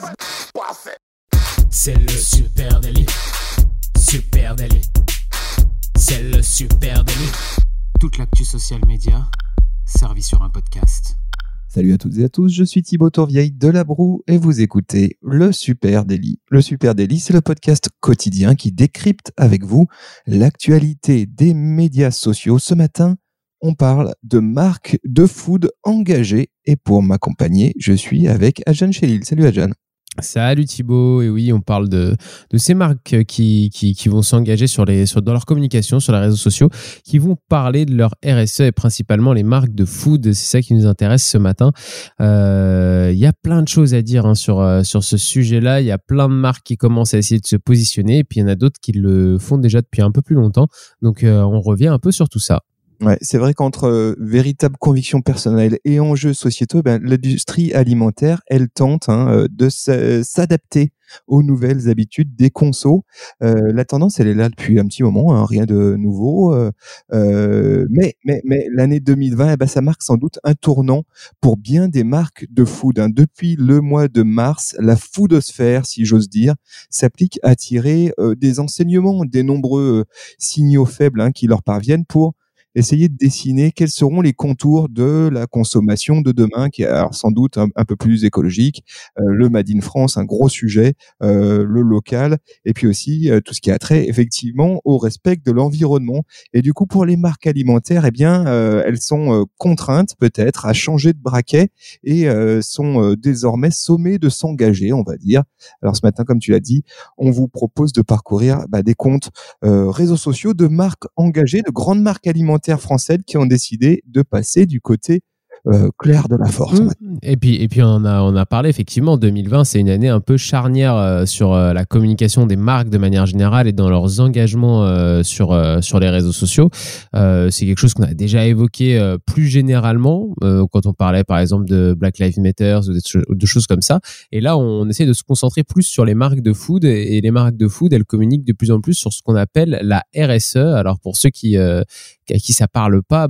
C'est le super délit. Super délit. C'est le super délit. Toute l'actu social média servie sur un podcast. Salut à toutes et à tous, je suis Thibaut Tourvieille de La Broue et vous écoutez Le Super Délit. Le Super Délit, c'est le podcast quotidien qui décrypte avec vous l'actualité des médias sociaux. Ce matin, on parle de marques de food engagées et pour m'accompagner, je suis avec Adjan Chélil. Salut Adjan. Salut Thibaut, et oui, on parle de ces marques qui vont s'engager dans leur communication sur les réseaux sociaux, qui vont parler de leur RSE et principalement les marques de food. C'est ça qui nous intéresse ce matin. Il y a plein de choses à dire sur ce sujet-là. Il y a plein de marques qui commencent à essayer de se positionner et puis il y en a d'autres qui le font déjà depuis un peu plus longtemps. Donc on revient un peu sur tout ça. Ouais, c'est vrai qu'entre véritable conviction personnelle et enjeux sociétaux, l'industrie alimentaire, elle tente de s'adapter aux nouvelles habitudes des consos. La tendance, elle est là depuis un petit moment, rien de nouveau. Mais l'année 2020, ça marque sans doute un tournant pour bien des marques de food. Depuis le mois de mars, la foodosphère, si j'ose dire, s'applique à tirer des enseignements, des nombreux signaux faibles qui leur parviennent pour essayer de dessiner quels seront les contours de la consommation de demain, qui est alors sans doute un peu plus écologique, le Made in France, un gros sujet, le local, et puis aussi tout ce qui a trait effectivement au respect de l'environnement. Et du coup, pour les marques alimentaires, elles sont contraintes peut-être à changer de braquet et sont désormais sommées de s'engager, on va dire. Alors ce matin, comme tu l'as dit, on vous propose de parcourir des comptes réseaux sociaux de marques engagées, de grandes marques alimentaires françaises qui ont décidé de passer du côté clair de la force. Et puis on a parlé effectivement, 2020 c'est une année un peu charnière sur la communication des marques de manière générale et dans leurs engagements sur les réseaux sociaux. C'est quelque chose qu'on a déjà évoqué plus généralement quand on parlait par exemple de Black Lives Matter ou de choses comme ça. Et là on essaie de se concentrer plus sur les marques de food et les marques de food elles communiquent de plus en plus sur ce qu'on appelle la RSE. Alors pour ceux à qui ça parle pas,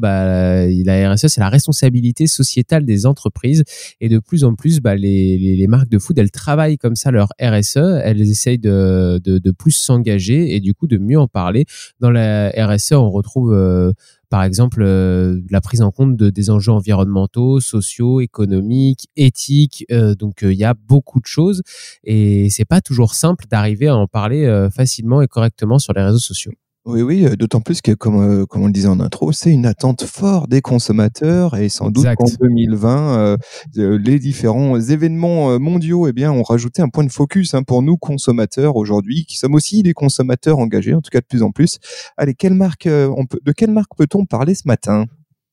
la RSE c'est la responsabilité sociétale des entreprises et de plus en plus les marques de food elles travaillent comme ça leur RSE, elles essayent de plus s'engager et du coup de mieux en parler. Dans la RSE on retrouve par exemple la prise en compte des enjeux environnementaux, sociaux, économiques, éthiques, donc il y a beaucoup de choses et c'est pas toujours simple d'arriver à en parler facilement et correctement sur les réseaux sociaux. Oui, d'autant plus que, comme on le disait en intro, c'est une attente forte des consommateurs et sans doute qu'en 2020, les différents événements mondiaux ont rajouté un point de focus pour nous consommateurs aujourd'hui, qui sommes aussi des consommateurs engagés, en tout cas de plus en plus. Allez, de quelle marque peut-on parler ce matin ?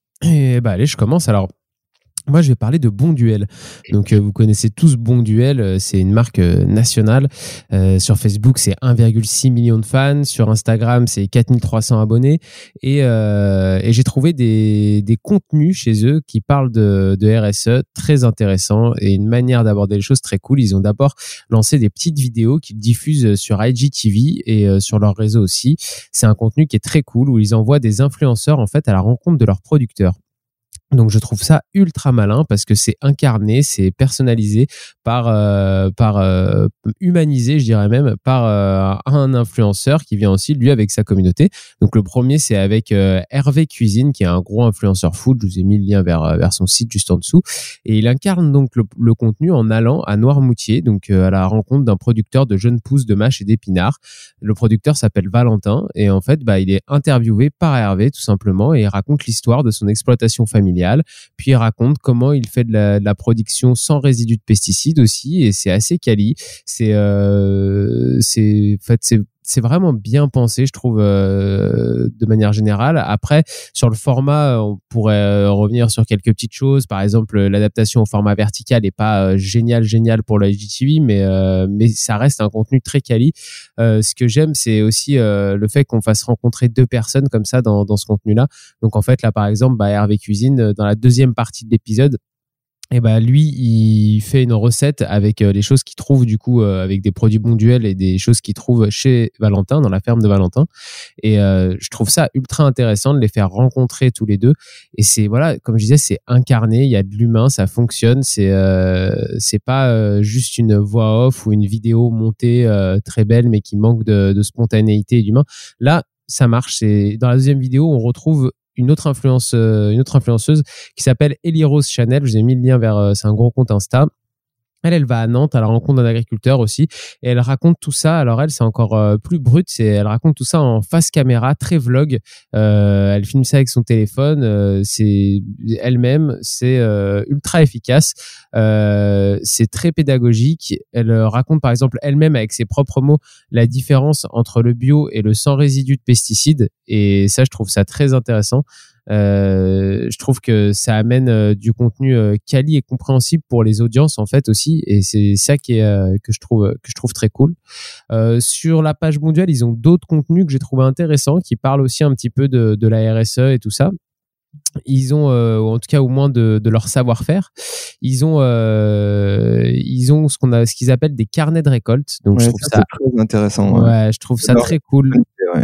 Allez, je commence alors. Moi, je vais parler de Bonduelle. Donc, vous connaissez tous Bonduelle, c'est une marque nationale. Sur Facebook, c'est 1,6 million de fans. Sur Instagram, c'est 4300 abonnés. Et j'ai trouvé des contenus chez eux qui parlent de RSE très intéressants et une manière d'aborder les choses très cool. Ils ont d'abord lancé des petites vidéos qu'ils diffusent sur IGTV et sur leur réseau aussi. C'est un contenu qui est très cool où ils envoient des influenceurs en fait à la rencontre de leurs producteurs. Donc je trouve ça ultra malin parce que c'est incarné, c'est personnalisé humanisé, je dirais même, par un influenceur qui vient aussi lui avec sa communauté. Donc le premier c'est avec Hervé Cuisine qui est un gros influenceur food. Je vous ai mis le lien vers son site juste en dessous et il incarne donc le contenu en allant à Noirmoutier, donc à la rencontre d'un producteur de jeunes pousses de mâches et d'épinards. Le producteur s'appelle Valentin et en fait il est interviewé par Hervé tout simplement et il raconte l'histoire de son exploitation familiale. Puis il raconte comment il fait de la production sans résidus de pesticides aussi et c'est assez quali. C'est vraiment bien pensé, je trouve, de manière générale. Après, sur le format, on pourrait revenir sur quelques petites choses. Par exemple, l'adaptation au format vertical n'est pas génial pour le IGTV, mais ça reste un contenu très quali. Ce que j'aime, c'est aussi le fait qu'on fasse rencontrer deux personnes comme ça dans ce contenu-là. Donc en fait, là, par exemple, Hervé Cuisine, dans la deuxième partie de l'épisode, Et bah lui, il fait une recette avec les choses qu'il trouve du coup avec des produits Bonduelle et des choses qu'il trouve chez Valentin, dans la ferme de Valentin. Et je trouve ça ultra intéressant de les faire rencontrer tous les deux. Et c'est voilà, comme je disais, c'est incarné, il y a de l'humain, ça fonctionne. C'est pas juste une voix off ou une vidéo montée très belle mais qui manque de spontanéité et d'humain. Là, ça marche. C'est dans la deuxième vidéo, on retrouve une autre influenceuse qui s'appelle Ellie Rose Chanel. Je vous ai mis le lien vers, c'est un gros compte Insta. Elle va à Nantes à la rencontre d'un agriculteur aussi et elle raconte tout ça. Alors elle, c'est encore plus brut. Elle raconte tout ça en face caméra, très vlog. Elle filme ça avec son téléphone. C'est elle-même, c'est ultra efficace. C'est très pédagogique. Elle raconte par exemple elle-même avec ses propres mots la différence entre le bio et le sans résidus de pesticides. Et ça, je trouve ça très intéressant. Je trouve que ça amène du contenu quali et compréhensible pour les audiences en fait aussi, et c'est ça qui est que je trouve très cool. Sur la page Bonduelle, ils ont d'autres contenus que j'ai trouvé intéressants qui parlent aussi un petit peu de la RSE et tout ça. Ils ont, en tout cas au moins de leur savoir-faire, ils ont ce qu'ils appellent des carnets de récolte. Donc ouais, je trouve ça très intéressant. Ouais, je trouve ça très cool. Ouais.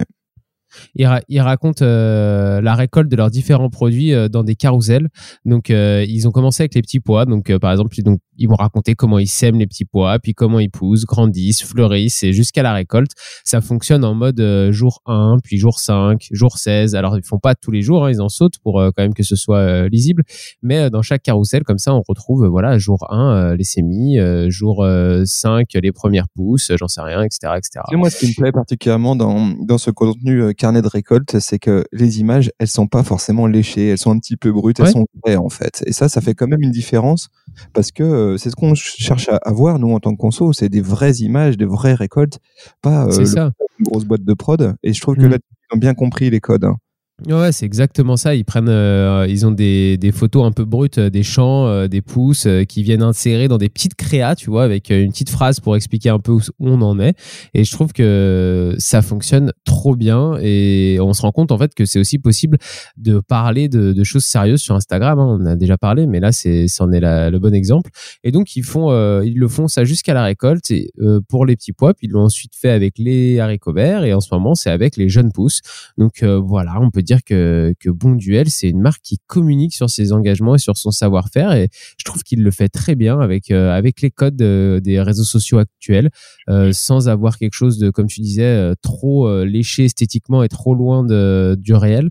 Ils racontent la récolte de leurs différents produits dans des carousels. Donc, ils ont commencé avec les petits pois. Donc, par exemple, ils vont raconter comment ils sèment les petits pois, puis comment ils poussent, grandissent, fleurissent, et jusqu'à la récolte. Ça fonctionne en mode jour 1, puis jour 5, jour 16. Alors, ils font pas tous les jours, hein, ils en sautent pour quand même que ce soit lisible. Mais dans chaque carrousel, comme ça, on retrouve voilà, jour 1, les semis, jour 5, les premières pousses, j'en sais rien, etc. etc. Et moi, ce qui me plaît particulièrement dans ce contenu carnet de récolte, c'est que les images, elles sont pas forcément léchées, elles sont un petit peu brutes, elles sont vraies en fait. Et ça fait quand même une différence parce que c'est ce qu'on cherche à voir nous en tant que conso, c'est des vraies images, des vraies récoltes, pas une grosse boîte de prod. Et je trouve que là, ils ont bien compris les codes. Hein. Ouais, c'est exactement ça. Ils prennent, ils ont des photos un peu brutes des champs, des pousses qui viennent insérer dans des petites créas, tu vois, avec une petite phrase pour expliquer un peu où on en est. Et je trouve que ça fonctionne trop bien. Et on se rend compte en fait que c'est aussi possible de parler de choses sérieuses sur Instagram. Hein. On a déjà parlé, mais là, c'en est le bon exemple. Et donc ils le font ça jusqu'à la récolte et, pour les petits pois. Puis ils l'ont ensuite fait avec les haricots verts et en ce moment c'est avec les jeunes pousses. Donc voilà, on peut dire que Bonduelle, c'est une marque qui communique sur ses engagements et sur son savoir-faire, et je trouve qu'il le fait très bien avec les codes des réseaux sociaux actuels, sans avoir quelque chose de, comme tu disais, trop léché esthétiquement et trop loin du réel.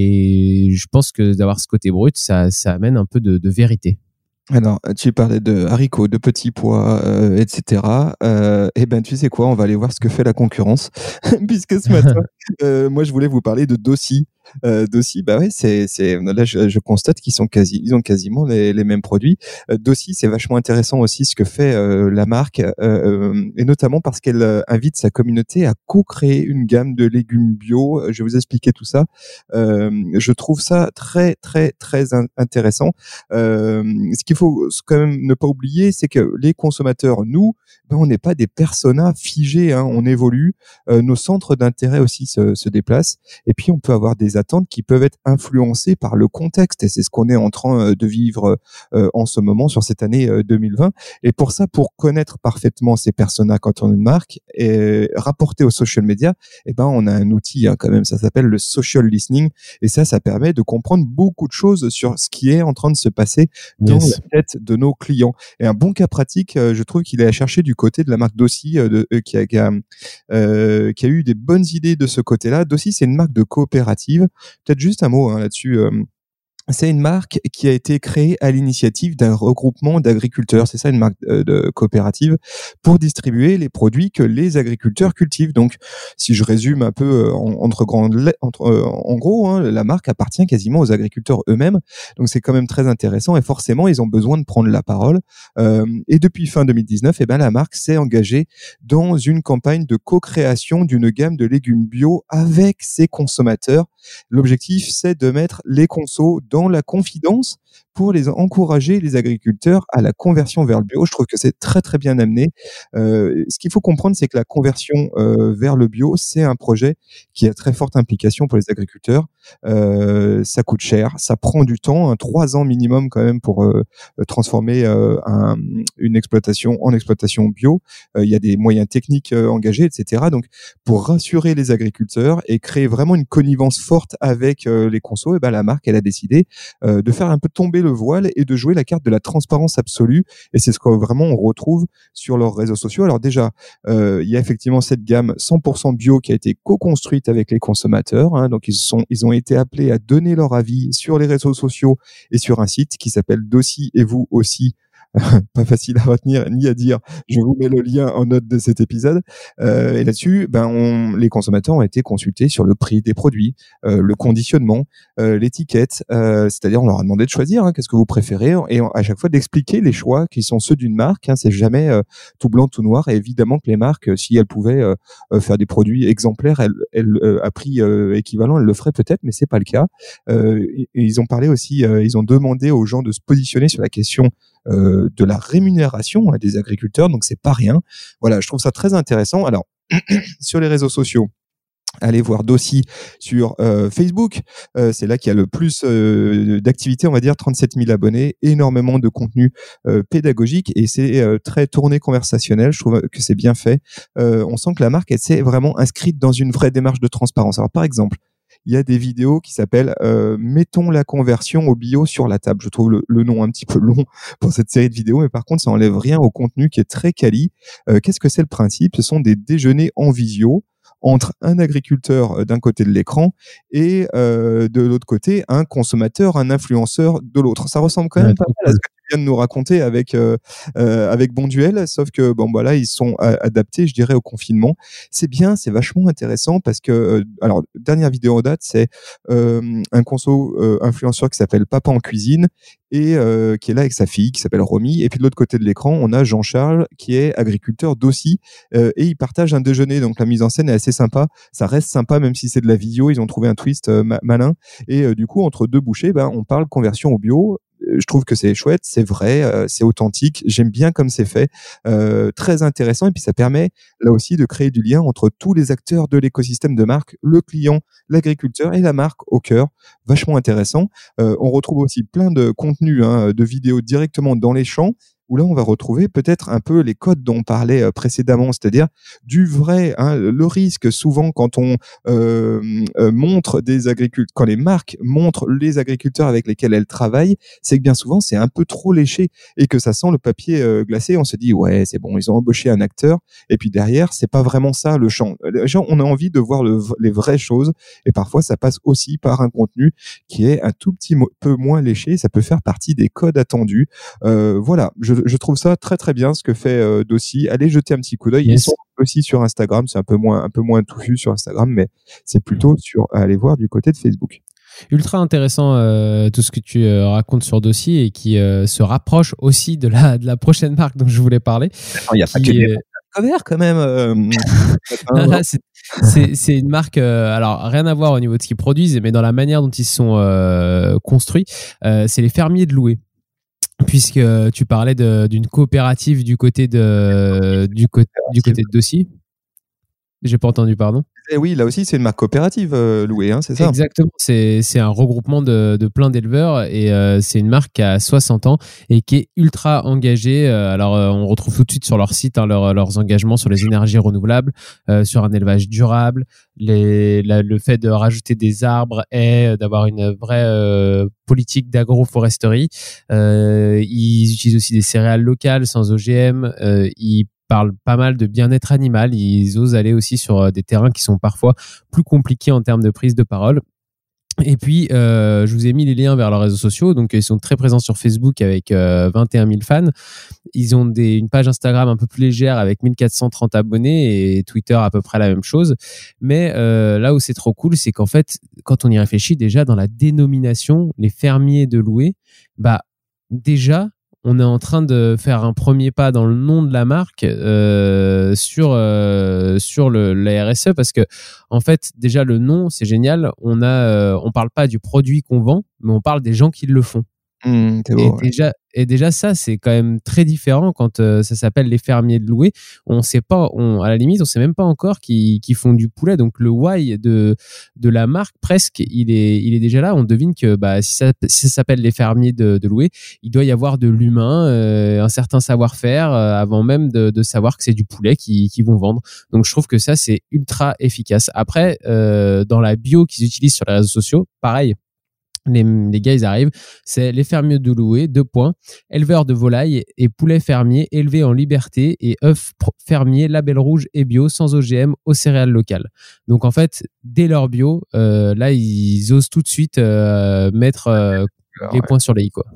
Et je pense que d'avoir ce côté brut, ça amène un peu de vérité. Alors, tu parlais de haricots, de petits pois, etc. Eh ben, tu sais quoi, on va aller voir ce que fait la concurrence, puisque ce matin, moi, je voulais vous parler de Dossi. Dossi, bah ouais, là, je constate ils ont quasiment les mêmes produits. Dossi, c'est vachement intéressant aussi ce que fait la marque, et notamment parce qu'elle invite sa communauté à co-créer une gamme de légumes bio. Je vais vous expliquer tout ça. Je trouve ça très, très, très intéressant. Ce qu'il faut quand même ne pas oublier, c'est que les consommateurs, nous, on n'est pas des personas figés, hein, on évolue. Nos centres d'intérêt aussi se déplacent, et puis on peut avoir des attentes qui peuvent être influencées par le contexte, et c'est ce qu'on est en train de vivre en ce moment sur cette année 2020. Et pour ça, pour connaître parfaitement ces personas quand on a une marque et rapporter aux social media, eh ben on a un outil quand même, ça s'appelle le social listening, et ça permet de comprendre beaucoup de choses sur ce qui est en train de se passer dans la tête de nos clients. Et un bon cas pratique, je trouve qu'il est à chercher du côté de la marque Dossi, qui a eu des bonnes idées de ce côté-là. Dossi, c'est une marque de coopérative. Peut-être juste un mot là-dessus. C'est une marque qui a été créée à l'initiative d'un regroupement d'agriculteurs. C'est ça, une marque de coopérative pour distribuer les produits que les agriculteurs cultivent. Donc, si je résume un peu en gros, hein, la marque appartient quasiment aux agriculteurs eux-mêmes. Donc, c'est quand même très intéressant et forcément, ils ont besoin de prendre la parole. Et depuis fin 2019, la marque s'est engagée dans une campagne de co-création d'une gamme de légumes bio avec ses consommateurs. L'objectif, c'est de mettre les consos dans la confidence pour encourager les agriculteurs à la conversion vers le bio. Je trouve que c'est très très bien amené. Ce qu'il faut comprendre, c'est que la conversion vers le bio, c'est un projet qui a très forte implication pour les agriculteurs. Ça coûte cher, ça prend du temps, 3 ans minimum quand même pour transformer une exploitation en exploitation bio. Il y a des moyens techniques engagés, etc. Donc, pour rassurer les agriculteurs et créer vraiment une connivence forte avec les consos, la marque, elle a décidé de faire un peu tomber le voile et de jouer la carte de la transparence absolue. Et c'est ce que vraiment on retrouve sur leurs réseaux sociaux. Alors déjà, il y a effectivement cette gamme 100% bio qui a été co-construite avec les consommateurs. Hein, donc ils ont été appelés à donner leur avis sur les réseaux sociaux et sur un site qui s'appelle Dossi et vous aussi. Pas facile à retenir ni à dire. Je vous mets le lien en note de cet épisode. Et là-dessus, les consommateurs ont été consultés sur le prix des produits, le conditionnement, l'étiquette. C'est-à-dire, on leur a demandé de choisir qu'est-ce que vous préférez et à chaque fois d'expliquer les choix qui sont ceux d'une marque. C'est jamais tout blanc, tout noir. Et évidemment que les marques, si elles pouvaient faire des produits exemplaires, elles à prix équivalent, elles le feraient peut-être, mais c'est pas le cas. Et ils ont parlé aussi, ils ont demandé aux gens de se positionner sur la question de la rémunération des agriculteurs, donc c'est pas rien. Voilà, je trouve ça très intéressant. Alors, sur les réseaux sociaux, allez voir Dossi sur Facebook. C'est là qu'il y a le plus d'activités, on va dire 37 000 abonnés, énormément de contenu pédagogique et c'est très tourné conversationnel. Je trouve que c'est bien fait. On sent que la marque, elle s'est vraiment inscrite dans une vraie démarche de transparence. Alors, par exemple, il y a des vidéos qui s'appellent mettons la conversion au bio sur la table. Je trouve le nom un petit peu long pour cette série de vidéos, mais par contre, ça enlève rien au contenu qui est très quali. Qu'est-ce que c'est le principe ? Ce sont des déjeuners en visio entre un agriculteur d'un côté de l'écran et de l'autre côté un consommateur, un influenceur de l'autre. Ça ressemble quand même pas mal à ce que tu viens de nous raconter avec Bonduel, sauf que ils sont adaptés, je dirais, au confinement. C'est bien, c'est vachement intéressant parce que alors dernière vidéo en date, c'est un conso influenceur qui s'appelle Papa en cuisine et qui est là avec sa fille qui s'appelle Romy. Et puis de l'autre côté de l'écran, on a Jean-Charles qui est agriculteur d'Aussi et ils partagent un déjeuner. Donc la mise en scène est assez sympa. Ça reste sympa même si c'est de la vidéo. Ils ont trouvé un twist malin. Et du coup, entre deux bouchées, on parle conversion au bio. Je trouve que c'est chouette, c'est vrai, c'est authentique. J'aime bien comme c'est fait, très intéressant. Et puis ça permet là aussi de créer du lien entre tous les acteurs de l'écosystème de marque, le client, l'agriculteur et la marque au cœur. Vachement intéressant. On retrouve aussi plein de contenus, de vidéos directement dans les champs, où là, on va retrouver peut-être un peu les codes dont on parlait précédemment, c'est-à-dire du vrai. Le risque, souvent, quand on montre des agriculteurs, quand les marques montrent les agriculteurs avec lesquels elles travaillent, c'est que bien souvent, c'est un peu trop léché et que ça sent le papier glacé. On se dit, ouais, c'est bon, ils ont embauché un acteur. Et puis derrière, c'est pas vraiment ça, le champ. Les gens, on a envie de voir les vraies choses et parfois, ça passe aussi par un contenu qui est un tout petit peu moins léché. Ça peut faire partie des codes attendus. Voilà, je trouve ça très très bien ce que fait Dossi. Allez jeter un petit coup d'œil. Yes. Ils sont aussi sur Instagram, c'est un peu moins touffu sur Instagram, mais c'est plutôt à aller voir du côté de Facebook. Ultra intéressant tout ce que tu racontes sur Dossi et qui se rapproche aussi de la prochaine marque dont je voulais parler. Il n'y a pas que des covers quand même. Là, c'est une marque, alors rien à voir au niveau de ce qu'ils produisent, mais dans la manière dont ils sont construits, c'est les fermiers de Loué. Puisque tu parlais d'une coopérative du côté de Dossi. J'ai pas entendu, pardon. Et oui, là aussi, c'est une marque coopérative, Loué, c'est ça ? Exactement, c'est un regroupement de plein d'éleveurs et c'est une marque qui a 60 ans et qui est ultra engagée. Alors, on retrouve tout de suite sur leur site leurs engagements sur les énergies renouvelables, sur un élevage durable, le fait de rajouter des arbres et d'avoir une vraie politique d'agroforesterie. Ils utilisent aussi des céréales locales sans OGM. Ils parlent pas mal de bien-être animal. Ils osent aller aussi sur des terrains qui sont parfois plus compliqués en termes de prise de parole. Et puis, je vous ai mis les liens vers leurs réseaux sociaux. Donc, ils sont très présents sur Facebook avec 21 000 fans. Ils ont une page Instagram un peu plus légère avec 1430 abonnés et Twitter à peu près la même chose. Mais là où c'est trop cool, c'est qu'en fait, quand on y réfléchit déjà dans la dénomination, les fermiers de Loué, déjà, on est en train de faire un premier pas dans le nom de la marque sur la RSE parce que en fait déjà le nom c'est génial. On parle pas du produit qu'on vend, mais on parle des gens qui le font. C'est beau, Et déjà ça, c'est quand même très différent quand ça s'appelle les fermiers de Loué. On sait pas, à la limite, on sait même pas encore qu'ils font du poulet. Donc le why de la marque, presque, il est déjà là. On devine que si ça s'appelle les fermiers de Loué, il doit y avoir de l'humain, un certain savoir-faire avant même de savoir que c'est du poulet qu'ils vont vendre. Donc je trouve que ça, c'est ultra efficace. Après, dans la bio qu'ils utilisent sur les réseaux sociaux, pareil. Les gars, ils arrivent, c'est les fermiers de Loué, 2 points, éleveurs de volailles et poulets fermiers élevés en liberté et œufs fermiers, label rouge et bio, sans OGM, aux céréales locales. Donc en fait, dès leur bio, là, ils osent tout de suite mettre les points sur les i, quoi.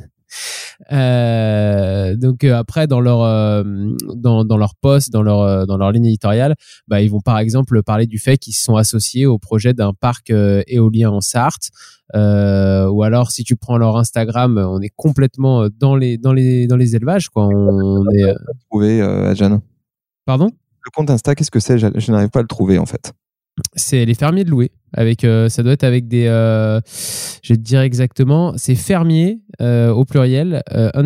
Donc après dans leur post, dans leur ligne éditoriale, ils vont par exemple parler du fait qu'ils se sont associés au projet d'un parc éolien en Sarthe, ou alors si tu prends leur Instagram, on est complètement dans les élevages, quoi. On est trouvé Adjan. Pardon? Le compte Insta, qu'est-ce que c'est? Je n'arrive pas à le trouver en fait. C'est les fermiers de Loué. Avec, ça doit être avec des, je vais te dire exactement, c'est fermier au pluriel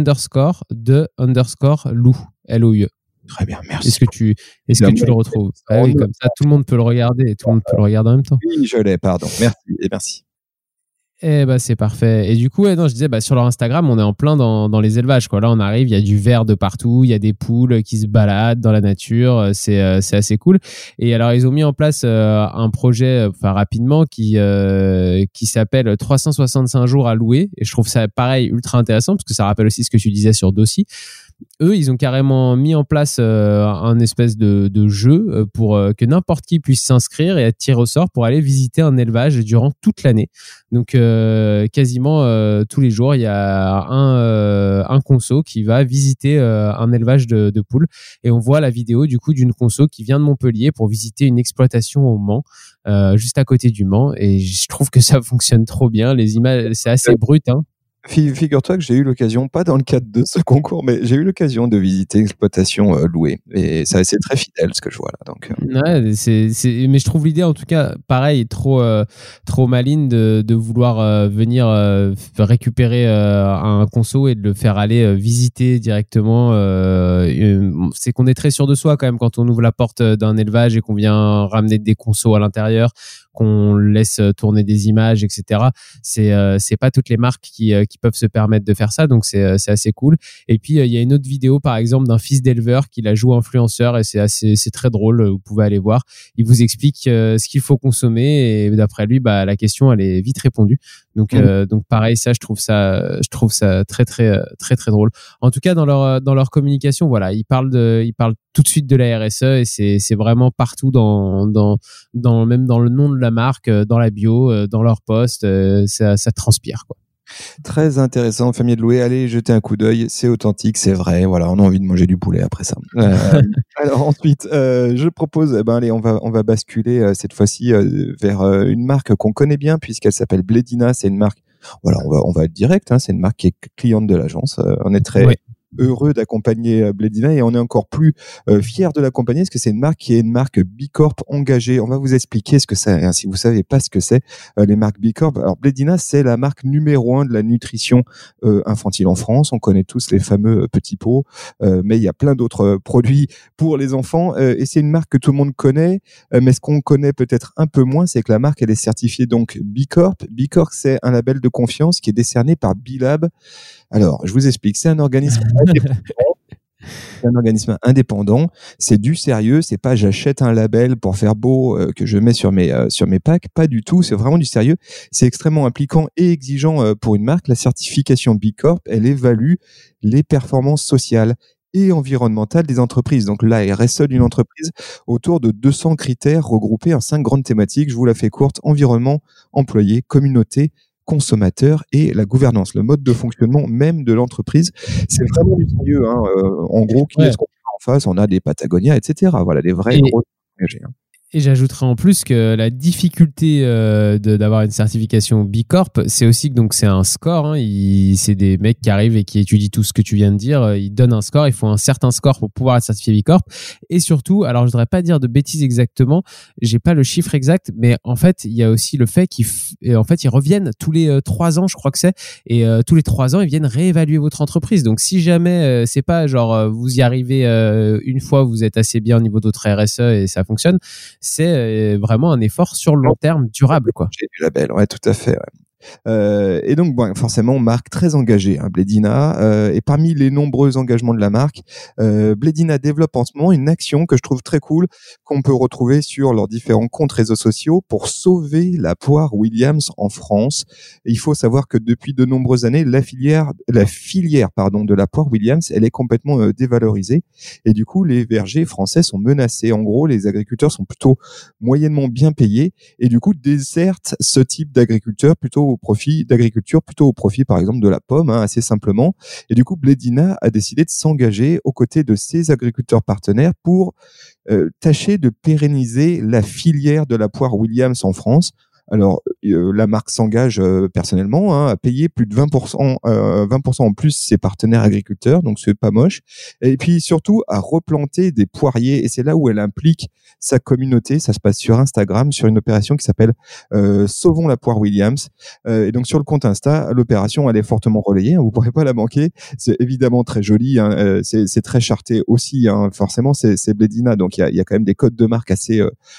_ loup, LOUE. Très bien, merci. Est-ce que tu le retrouves? Oui, comme ça, tout le monde peut le regarder et tout le monde peut le regarder en même temps. Oui, je l'ai, pardon. Merci. Eh c'est parfait. Et du coup, je disais, sur leur Instagram, on est en plein dans les élevages, quoi. Là, on arrive, il y a du vert de partout, il y a des poules qui se baladent dans la nature, c'est assez cool. Et alors, ils ont mis en place un projet, rapidement, qui s'appelle 365 jours à louer. Et je trouve ça, pareil, ultra intéressant, parce que ça rappelle aussi ce que tu disais sur Dossi. Eux, ils ont carrément mis en place un espèce de jeu pour que n'importe qui puisse s'inscrire et être tiré au sort pour aller visiter un élevage durant toute l'année. Donc, quasiment tous les jours, il y a un conso qui va visiter un élevage de poules. Et on voit la vidéo du coup d'une conso qui vient de Montpellier pour visiter une exploitation au Mans, juste à côté du Mans. Et je trouve que ça fonctionne trop bien. Les images, c'est assez brut, hein. Figure-toi que j'ai eu l'occasion, pas dans le cadre de ce concours, mais j'ai eu l'occasion de visiter l'exploitation Loué. Et ça, c'est très fidèle ce que je vois là. Donc, ouais, mais je trouve l'idée, en tout cas, pareil, trop maligne de vouloir venir récupérer un conso et de le faire aller visiter directement. C'est qu'on est très sûr de soi quand même quand on ouvre la porte d'un élevage et qu'on vient ramener des consos à l'intérieur, qu'on laisse tourner des images, etc. C'est pas toutes les marques qui peuvent se permettre de faire ça, donc c'est assez cool. Et puis il y a une autre vidéo par exemple d'un fils d'éleveur qui la joue influenceur et c'est très drôle, vous pouvez aller voir. Il vous explique ce qu'il faut consommer et d'après lui la question elle est vite répondue. Donc pareil, ça je trouve ça très très très très drôle. En tout cas dans leur communication, voilà, ils parlent tout de suite de la RSE et c'est vraiment partout même dans le nom de la marque, dans la bio, dans leur post, ça transpire, quoi. Très intéressant, famille de Loué. Allez jeter un coup d'œil, c'est authentique, c'est vrai. Voilà, on a envie de manger du poulet après ça. Alors ensuite, je propose, allez, on va basculer cette fois-ci vers une marque qu'on connaît bien puisqu'elle s'appelle Blédina. C'est une marque. Voilà, on va être direct. C'est une marque qui est cliente de l'agence. On est très heureux d'accompagner Blédina et on est encore plus fiers de l'accompagner parce que c'est une marque qui est une marque Bicorp engagée. On va vous expliquer ce que c'est, si vous savez pas ce que c'est, les marques Bicorp. Alors Blédina, c'est la marque numéro 1 de la nutrition infantile en France. On connaît tous les fameux petits pots, mais il y a plein d'autres produits pour les enfants et c'est une marque que tout le monde connaît, mais ce qu'on connaît peut-être un peu moins, c'est que la marque, elle est certifiée donc Bicorp. Bicorp, c'est un label de confiance qui est décerné par Bilab. Alors, je vous explique, c'est un organisme indépendant. C'est du sérieux, c'est pas j'achète un label pour faire beau que je mets sur mes packs, pas du tout, c'est vraiment du sérieux. C'est extrêmement impliquant et exigeant pour une marque. La certification Bicorp, elle évalue les performances sociales et environnementales des entreprises. Donc la RSE d'une entreprise autour de 200 critères regroupés en 5 grandes thématiques. Je vous la fais courte: environnement, employé, communauté, consommateur et la gouvernance, le mode de fonctionnement même de l'entreprise. C'est vraiment du sérieux. En gros, qui est-ce qu'on a en face? On a des Patagonia, etc. Voilà, des vrais gros engagés. Et j'ajouterais en plus que la difficulté d'avoir une certification B Corp, c'est aussi que donc c'est un score. Hein, c'est des mecs qui arrivent et qui étudient tout ce que tu viens de dire. Ils donnent un score. Il faut un certain score pour pouvoir être certifié B Corp. Et surtout, alors je voudrais pas dire de bêtises exactement. J'ai pas le chiffre exact, mais en fait, il y a aussi le fait qu'ils reviennent tous les 3 ans, je crois que c'est. Et tous les 3 ans, ils viennent réévaluer votre entreprise. Donc si jamais c'est pas genre vous y arrivez une fois, vous êtes assez bien au niveau de votre RSE et ça fonctionne. C'est vraiment un effort sur le long terme durable, quoi. J'ai du label, ouais, tout à fait. Ouais. Et donc, bon, forcément, marque très engagée, hein, Blédina. Et parmi les nombreux engagements de la marque, Blédina développe en ce moment une action que je trouve très cool, qu'on peut retrouver sur leurs différents comptes réseaux sociaux pour sauver la poire Williams en France. Et il faut savoir que depuis de nombreuses années, la filière de la poire Williams, elle est complètement dévalorisée. Et du coup, les vergers français sont menacés. En gros, les agriculteurs sont plutôt moyennement bien payés et du coup désertent ce type d'agriculture plutôt au profit, par exemple, de la pomme, hein, assez simplement. Et du coup, Blédina a décidé de s'engager aux côtés de ses agriculteurs partenaires pour tâcher de pérenniser la filière de la poire Williams en France. Alors, la marque s'engage personnellement à payer plus de 20% en plus ses partenaires agriculteurs, donc c'est pas moche. Et puis surtout à replanter des poiriers, et c'est là où elle implique sa communauté. Ça se passe sur Instagram, sur une opération qui s'appelle Sauvons la poire Williams. Et donc sur le compte Insta, l'opération elle est fortement relayée, hein, vous pourrez pas la manquer. C'est évidemment très joli, hein, c'est très charté aussi, hein, forcément c'est Blédina, donc il y a quand même des codes de marque assez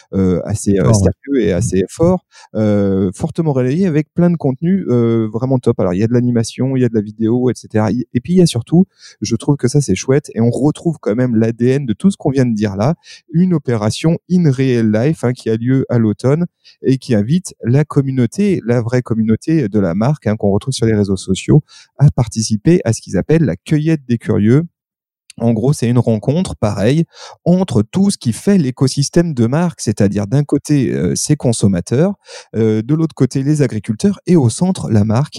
sérieux et assez forts. Fortement relayé avec plein de contenu vraiment top. Alors il y a de l'animation, il y a de la vidéo, etc. Et puis il y a surtout, je trouve que ça c'est chouette, et on retrouve quand même l'ADN de tout ce qu'on vient de dire là, une opération in real life, hein, qui a lieu à l'automne et qui invite la communauté, la vraie communauté de la marque, hein, qu'on retrouve sur les réseaux sociaux, à participer à ce qu'ils appellent la cueillette des curieux. En gros, c'est une rencontre, pareil, entre tout ce qui fait l'écosystème de marque, c'est-à-dire d'un côté ses consommateurs, de l'autre côté les agriculteurs, et au centre la marque.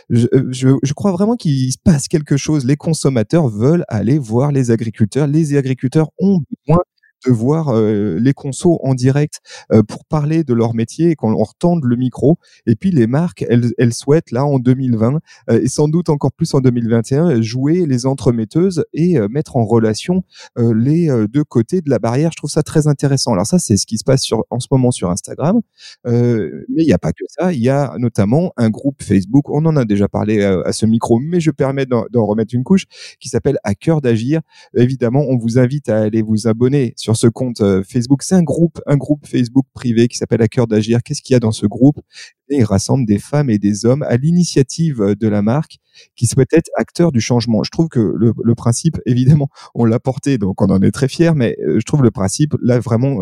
Je crois vraiment qu'il se passe quelque chose. Les consommateurs veulent aller voir les agriculteurs ont besoin de voir les consos en direct pour parler de leur métier et qu'on leur tende le micro. Et puis les marques, elles souhaitent là en 2020 et sans doute encore plus en 2021 jouer les entremetteuses et mettre en relation les deux côtés de la barrière. Je trouve ça très intéressant. Alors ça, c'est ce qui se passe en ce moment sur Instagram. Mais il n'y a pas que ça. Il y a notamment un groupe Facebook. On en a déjà parlé à ce micro, mais je permets d'en remettre une couche, qui s'appelle À cœur d'agir. Évidemment, on vous invite à aller vous abonner sur ce compte Facebook. C'est un groupe Facebook privé qui s'appelle À cœur d'agir. Qu'est-ce qu'il y a dans ce groupe? Et il rassemble des femmes et des hommes à l'initiative de la marque qui souhaitent être acteurs du changement. Je trouve que le principe, évidemment, on l'a porté, donc on en est très fiers, mais je trouve le principe là vraiment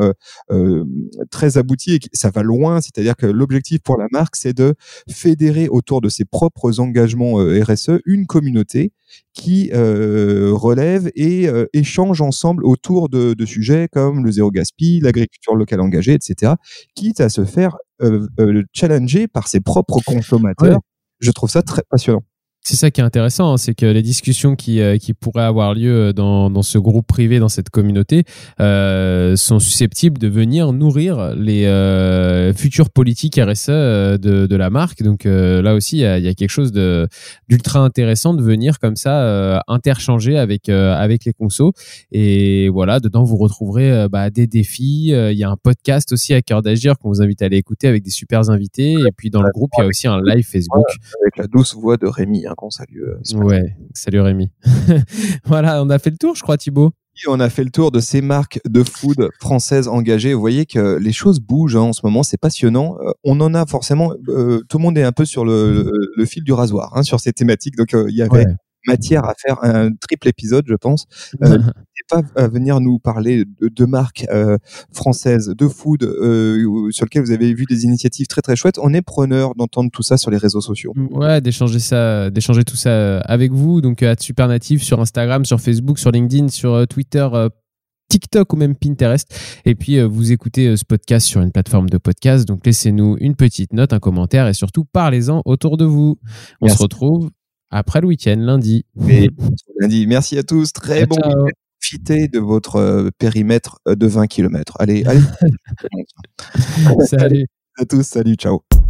très abouti et ça va loin. C'est-à-dire que l'objectif pour la marque, c'est de fédérer autour de ses propres engagements RSE une communauté qui relève et échange ensemble autour de sujets comme le zéro gaspille, l'agriculture locale engagée, etc., quitte à se faire challenger par ses propres consommateurs. Ouais. Je trouve ça très passionnant. C'est ça qui est intéressant, hein, c'est que les discussions qui pourraient avoir lieu dans ce groupe privé, dans cette communauté, sont susceptibles de venir nourrir les futures politiques RSE de la marque. Donc là aussi, il y a quelque chose d'ultra intéressant de venir comme ça interchanger avec les consos. Et voilà, dedans vous retrouverez des défis. Il y a un podcast aussi À cœur d'agir qu'on vous invite à aller écouter avec des super invités. Et puis dans le groupe, il y a aussi un live Facebook avec la douce voix de Rémi. Qu'on salue. Ouais, salut Rémi. Voilà, on a fait le tour, je crois, Thibaut. On a fait le tour de ces marques de food françaises engagées. Vous voyez que les choses bougent, hein, en ce moment, c'est passionnant. On en a forcément, tout le monde est un peu sur le fil du rasoir, hein, sur ces thématiques. Donc il y avait matière à faire un triple épisode, je pense. N'hésitez pas à venir nous parler de marques françaises de food sur lesquelles vous avez vu des initiatives très très chouettes. On est preneur d'entendre tout ça sur les réseaux sociaux. Ouais, d'échanger tout ça avec vous. Donc @supernatif sur Instagram, sur Facebook, sur LinkedIn, sur Twitter, TikTok ou même Pinterest. Et puis vous écoutez ce podcast sur une plateforme de podcast. Donc laissez-nous une petite note, un commentaire et surtout parlez-en autour de vous. On se retrouve après le week-end, lundi. Lundi. Merci à tous. Très bon week-end. profitez de votre périmètre de 20 km. Allez. Salut. À tous, salut, ciao.